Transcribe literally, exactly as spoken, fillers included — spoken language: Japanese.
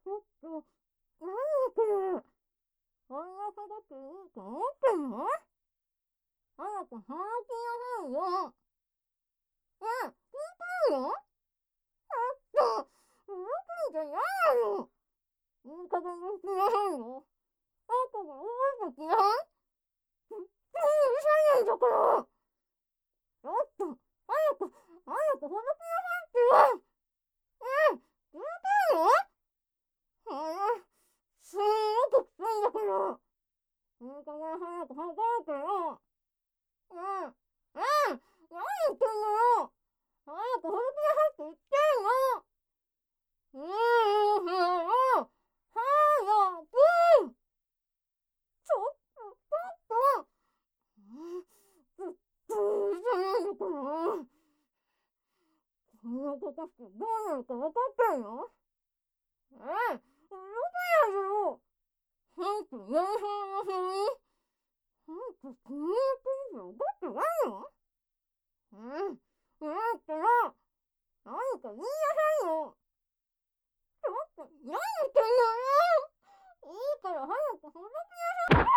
ちょっと、何これ。そんなことしていいと思ってんの？早く話しなさいよ。ねえ、聞いてるよ。ちょっと、うるさいじゃ嫌なの。いい加減にしなさいよ。あんたが覚えて嫌い？全然うるさいんだから。ちょっと、早く、早くほどきなさいってよ。ねえ、聞いてるよ。ああ、すごく臭いんだから。いい加減早く吐かれてよ。ねえ、ねえ、何言ってんのよ。早くほどきなさいって言ってんの。うーん、早く。ちょっと、ちょっと。ずっとうるさいんだから。こんなことしてどうなるか分かってんの？ええ、うるさいやつよ。早くやらせなさい。早くこんなこと分かってないの？うん、だったら、何か言いなさいよ。ちょっと、何言ってんのよ。いいから早くほどきなさい。